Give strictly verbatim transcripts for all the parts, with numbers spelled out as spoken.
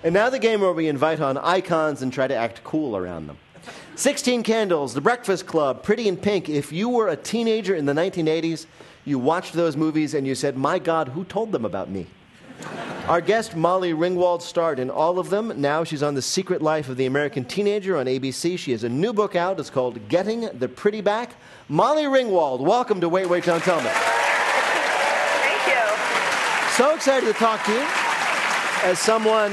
And now the game where we invite on icons and try to act cool around them. sixteen Candles, The Breakfast Club, Pretty in Pink. If you were a teenager in the nineteen eighties, you watched those movies and you said, my God, who told them about me? Our guest, Molly Ringwald, starred in all of them. Now she's on The Secret Life of the American Teenager on A B C. She has a new book out. It's called Getting the Pretty Back. Molly Ringwald, welcome to Wait, Wait, Don't Tell Me. Thank you. So excited to talk to you as someone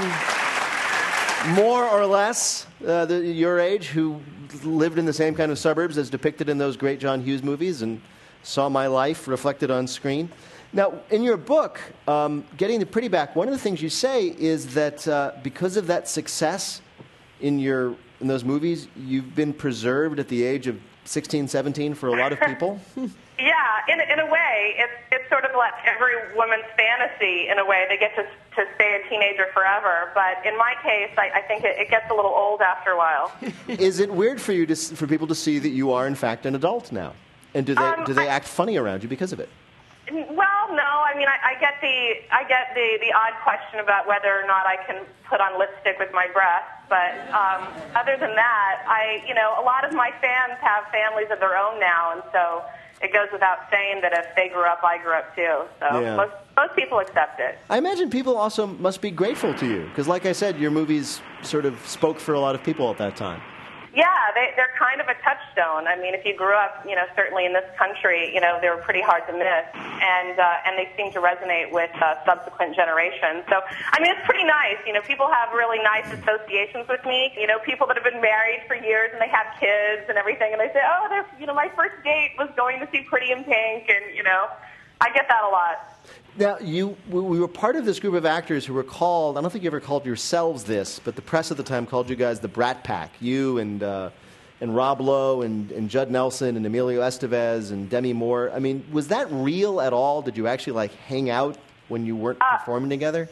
more or less uh, the, your age who lived in the same kind of suburbs as depicted in those great John Hughes movies and saw my life reflected on screen. Now, in your book, um, Getting the Pretty Back, one of the things you say is that uh, because of that success in your in those movies, you've been preserved at the age of sixteen, seventeen for a lot of people. Yeah, in, in a way, it's, it's sort of like every woman's fantasy, in a way. They get to, to stay a teenager forever. But in my case, I, I think it, it gets a little old after a while. Is it weird for you to, for people to see that you are, in fact, an adult now? And do they, um, do they I, act funny around you because of it? Well, no. I mean, I, I get the I get the, the odd question about whether or not I can put on lipstick with my breasts. But um, other than that, I you know, a lot of my fans have families of their own now, and so it goes without saying that if they grew up, I grew up too. So yeah. most most people accept it. I imagine people also must be grateful to you because, like I said, your movies sort of spoke for a lot of people at that time. Yeah, they, they're kind of a touchstone. I mean, if you grew up, you know, certainly in this country, you know, they were pretty hard to miss, and uh, and they seem to resonate with uh, subsequent generations. So, I mean, it's pretty nice. You know, people have really nice associations with me. You know, people that have been married for years and they have kids and everything, and they say, oh, they're, you know, my first date was going to see Pretty in Pink, and, you know, I get that a lot. Now, you, we were part of this group of actors who were called, I don't think you ever called yourselves this, but the press at the time called you guys the Brat Pack. You and uh, and Rob Lowe and, and Judd Nelson and Emilio Estevez and Demi Moore. I mean, was that real at all? Did you actually, like, hang out when you weren't uh, performing together?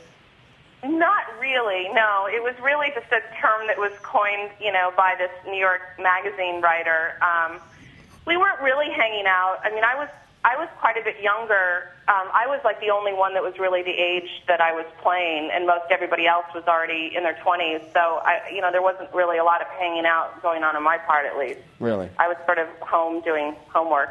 Not really, no. It was really just a term that was coined, you know, by this New York Magazine writer. Um, we weren't really hanging out. I mean, I was I was quite a bit younger. Um, I was like the only one that was really the age that I was playing, and most everybody else was already in their twenties. So, I, you know, there wasn't really a lot of hanging out going on on my part, at least. Really? I was sort of home doing homework.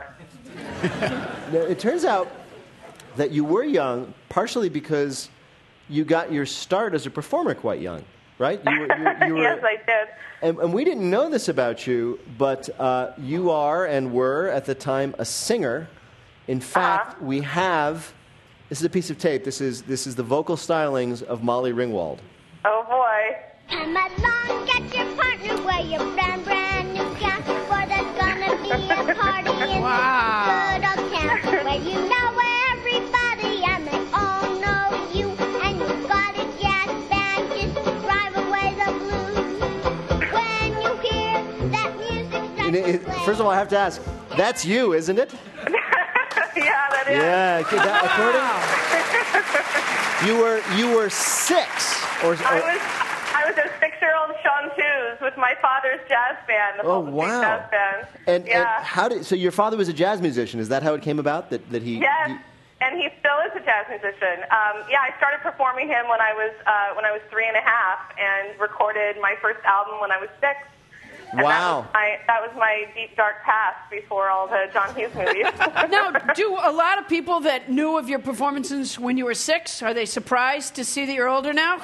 Now, it turns out that you were young, partially because you got your start as a performer quite young, right? You were, you, you were, yes, I did. And, and we didn't know this about you, but uh, you are and were at the time a singer. In fact, uh-huh. we have, this is a piece of tape, this is this is the vocal stylings of Molly Ringwald. Oh, boy. Come along, get your partner, wear your brand, brand new gown, for there's gonna be a party in wow. this good old town, where you know everybody and they all know you, and you've got a jazz band just to drive away the blues. When you hear that music start it, to play. First of all, I have to ask, that's you, isn't it? Yeah, that is. Yeah, that, according, you were you were six, or, or I was I was a six-year-old chanteuse with my father's jazz band, the oh Fulton wow, Jazz Band. And, yeah. and how did so your father was a jazz musician? Is that how it came about? That that he yes, he, and he still is a jazz musician. Um, yeah, I started performing him when I was uh, when I was three and a half, and recorded my first album when I was six. And wow. That was, my, that was my deep, dark past before all the John Hughes movies. Now, do a lot of people that knew of your performances when you were six, are they surprised to see that you're older now?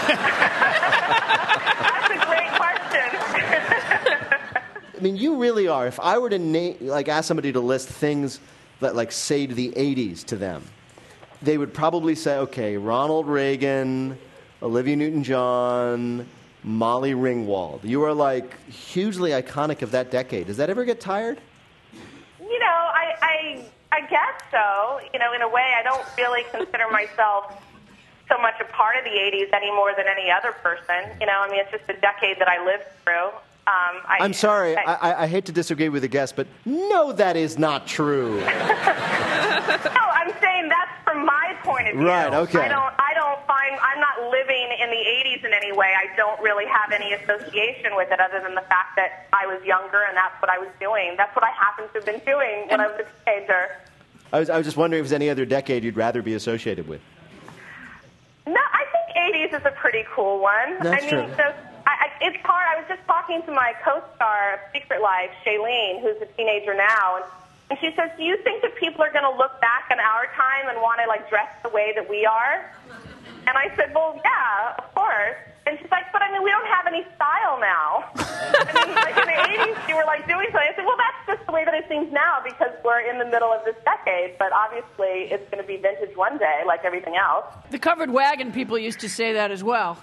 That's a great question. I mean, you really are. If I were to na- like ask somebody to list things that like say to the eighties to them, they would probably say, okay, Ronald Reagan, Olivia Newton-John, Molly Ringwald. You are like hugely iconic of that decade. Does that ever get tired? You know, I, I, I guess so. You know, in a way, I don't really consider myself so much a part of the eighties any more than any other person. You know, I mean, it's just a decade that I lived through. Um, I, I'm sorry. I, I, I hate to disagree with the guest, but no, that is not true. No, I'm saying that's from my point of view. Right. Okay. I don't. I don't find. I'm not living in the eighties in any way. I don't really have any association with it, other than the fact that I was younger and that's what I was doing. That's what I happened to have been doing when I was a teenager. I was, I was just wondering if there's any other decade you'd rather be associated with. No, I think eighties is a pretty cool one. That's I mean, true. so I, I, it's hard. I was just talking to my co-star of Secret Life, Shailene, who's a teenager now, and, and she says, "Do you think that people are going to look back on our time and want to like dress the way that we are?" And I said, "Well, yeah, of course." And she's like, "But I mean, we don't have any style now." I mean, like in the eighties, you were like doing something. I said, "Well, that's just the way that it seems now because we're in the middle of this decade. But obviously, it's going to be vintage one day, like everything else." The covered wagon people used to say that as well.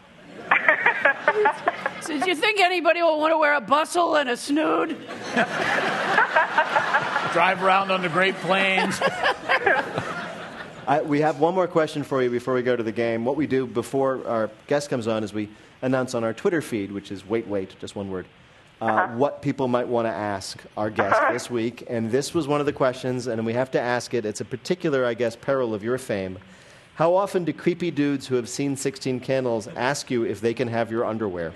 So, do you think anybody will want to wear a bustle and a snood? Drive around on the Great Plains. I, we have one more question for you before we go to the game. What we do before our guest comes on is we announce on our Twitter feed, which is wait, wait, just one word, uh, uh-huh. what people might want to ask our guest uh-huh. this week. And this was one of the questions, and we have to ask it. It's a particular, I guess, peril of your fame. How often do creepy dudes who have seen sixteen Candles ask you if they can have your underwear?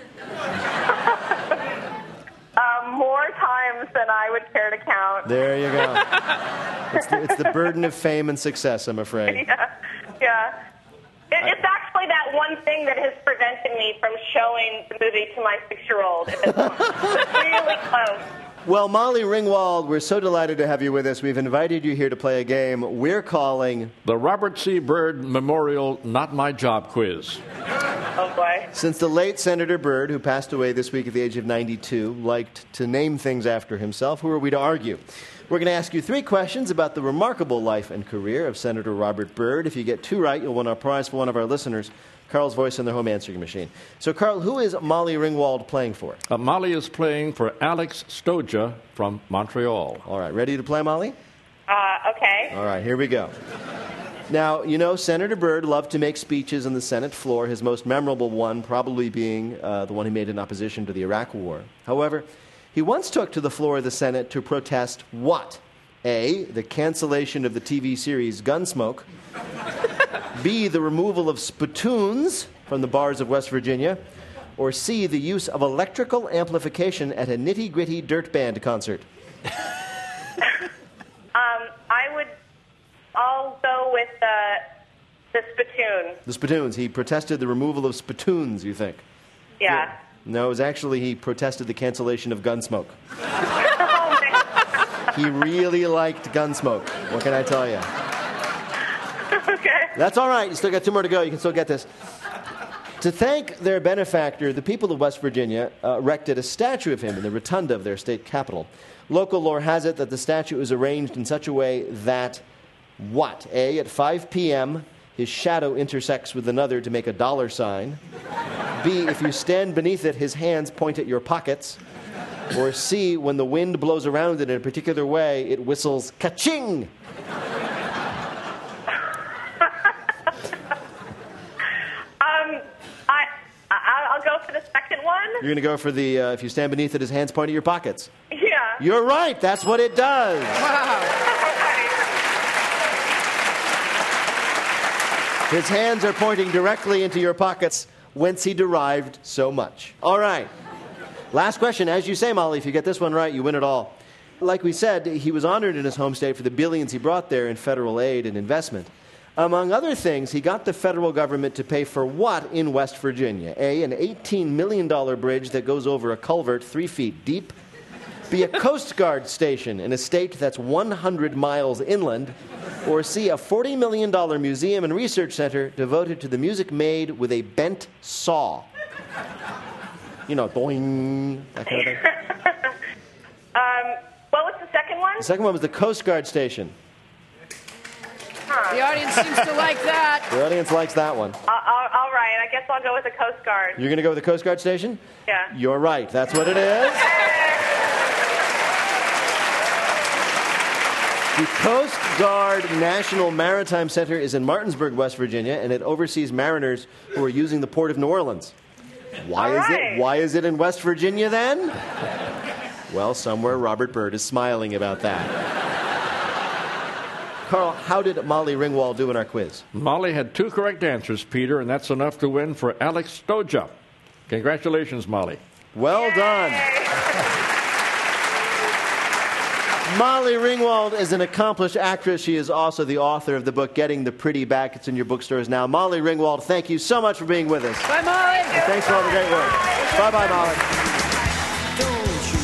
um, more times than I would care to count. There you go. It's the, it's the burden of fame and success, I'm afraid. Yeah, yeah. It, it's actually that one thing that has prevented me from showing the movie to my six-year-old. It's really close. Well, Molly Ringwald, we're so delighted to have you with us. We've invited you here to play a game we're calling the Robert C. Byrd Memorial Not My Job Quiz. Oh, boy. Since the late Senator Byrd, who passed away this week at the age of ninety-two, liked to name things after himself, who are we to argue? We're going to ask you three questions about the remarkable life and career of Senator Robert Byrd. If you get two right, you'll win our prize for one of our listeners, Carl's voice in their home answering machine. So, Carl, who is Molly Ringwald playing for? Uh, Molly is playing for Alex Stoja from Montreal. All right, ready to play, Molly? Uh, okay. All right, here we go. Now, you know, Senator Byrd loved to make speeches on the Senate floor, his most memorable one probably being uh, the one he made in opposition to the Iraq War. However, he once took to the floor of the Senate to protest what? A, the cancellation of the T V series Gunsmoke. B, the removal of spittoons from the bars of West Virginia. Or C, the use of electrical amplification at a nitty-gritty dirt band concert. um, I would, I'll go with uh, the spittoon. The spittoons. He protested the removal of spittoons, you think? Yeah. No, it was actually he protested the cancellation of Gunsmoke. Oh, man. He really liked Gunsmoke. What can I tell you? Okay. That's all right. You still got two more to go. You can still get this. To thank their benefactor, the people of West Virginia uh, erected a statue of him in the rotunda of their state capitol. Local lore has it that the statue is arranged in such a way that, what? A, at five p.m., his shadow intersects with another to make a dollar sign. B, if you stand beneath it, his hands point at your pockets. Or C, when the wind blows around it in a particular way, it whistles ka-ching. um, I, I, I'll go for the second one. You're going to go for the, uh, if you stand beneath it, his hands point at your pockets. Yeah. You're right. That's what it does. Wow. His hands are pointing directly into your pockets, whence he derived so much. All right. Last question. As you say, Molly, if you get this one right, you win it all. Like we said, he was honored in his home state for the billions he brought there in federal aid and investment. Among other things, he got the federal government to pay for what in West Virginia? A, an eighteen million dollars bridge that goes over a culvert three feet deep. B, a Coast Guard station in a state that's one hundred miles inland. Or C, a forty million dollars museum and research center devoted to the music made with a bent saw. You know, boing, that kind of thing. um, what was the second one? The second one was the Coast Guard station. Huh. The audience seems to like that. The audience likes that one. Uh, all, all right. I guess I'll go with the Coast Guard. You're going to go with the Coast Guard station? Yeah. You're right. That's what it is. The Coast Guard National Maritime Center is in Martinsburg, West Virginia, and it oversees mariners who are using the port of New Orleans. Why All is right. it? Why is it in West Virginia then? Well, somewhere Robert Byrd is smiling about that. Carl, how did Molly Ringwald do in our quiz? Molly had two correct answers, Peter, and that's enough to win for Alex Stoja. Congratulations, Molly. Well done. Molly Ringwald is an accomplished actress. She is also the author of the book Getting the Pretty Back. It's in your bookstores now. Molly Ringwald, thank you so much for being with us. Bye, Molly. And thanks for all the great work. Bye-bye, Molly. Don't you